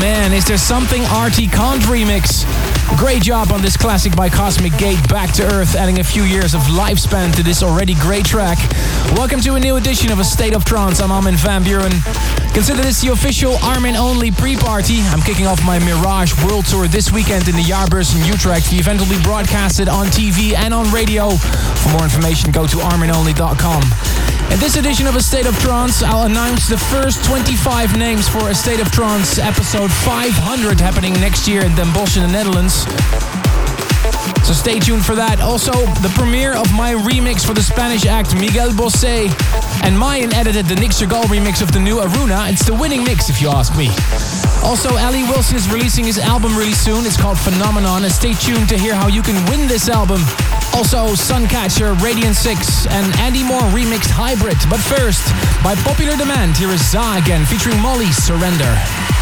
Man, is there something Artie can't remix? Great job on this classic by Cosmic Gate, Back to Earth, adding a few years of lifespan to this already great track. Welcome to a new edition of A State of Trance. I'm Armin van Buuren. Consider this the official Armin Only pre-party. I'm kicking off my Mirage World Tour this weekend in the Jaarbeurs in Utrecht. The event will be broadcasted on TV and on radio. For more information, go to arminonly.com. In this edition of A State of Trance, I'll announce the first 25 names for A State of Trance episode 500 happening next year in Den Bosch in the Netherlands. So stay tuned for that. Also, the premiere of my remix for the Spanish act Miguel Bosé, and Mayan edited the Nick Sergal remix of the new Aruna. It's the winning mix if you ask me. Also, Ali Wilson is releasing his album really soon. It's called Phenomenon, and stay tuned to hear how you can win this album. Also, Suncatcher, Radiant 6, and Andy Moore remixed Hybrid. But first, by popular demand, here is Za again featuring Molly, Surrender.